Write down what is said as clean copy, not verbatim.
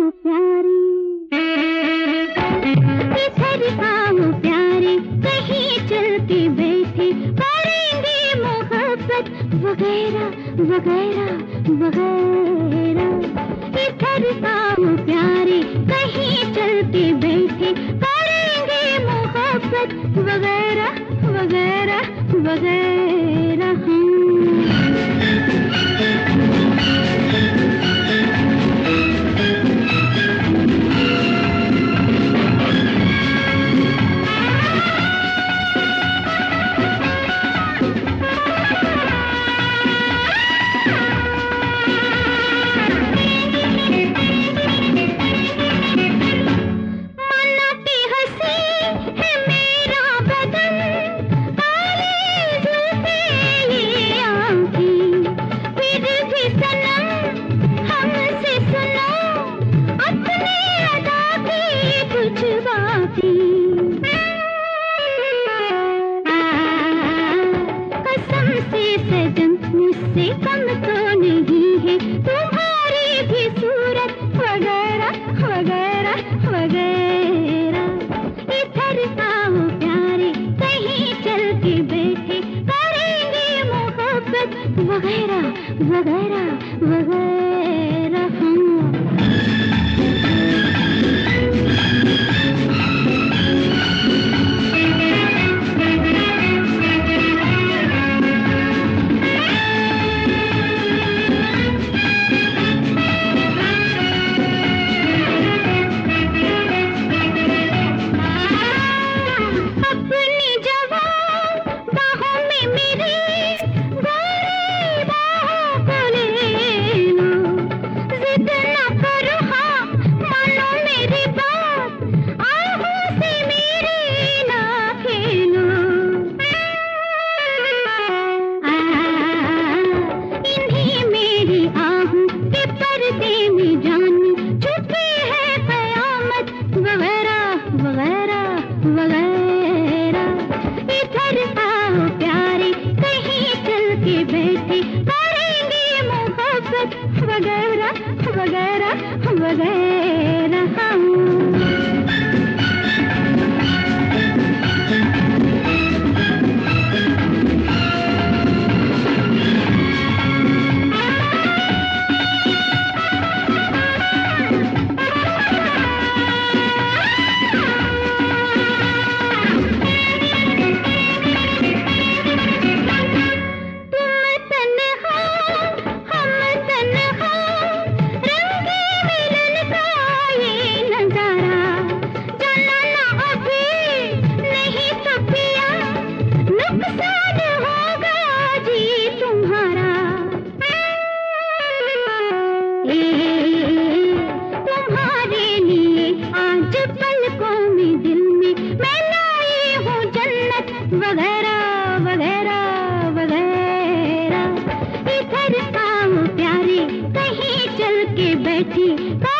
प्यारे, इधर आओ प्यारे, कहीं चल के बैठे करेंगे मोहब्बत वगैरह वगैरह वगैरह। इधर आओ प्यारे, कहीं चल के बैठे करेंगे मोहब्बत वगैरह वगैरह वगैरह। कसम से सजन मुझसे कम तो नहीं है तुम्हारी भी सूरत वगैरह वगैरह वगैरह। इधर आओ प्यारे, कहीं चल के बैठे करेंगे मोहब्बत वगैरह वगैरह वगैरह। वगैरह वगैरह वगैरह। तुम्हारे लिए आज पलकों में दिल में मैं लाई हूँ जन्नत वगैरह वगैरह वगैरह। इधर आओ प्यारे, कहीं चल के बैठी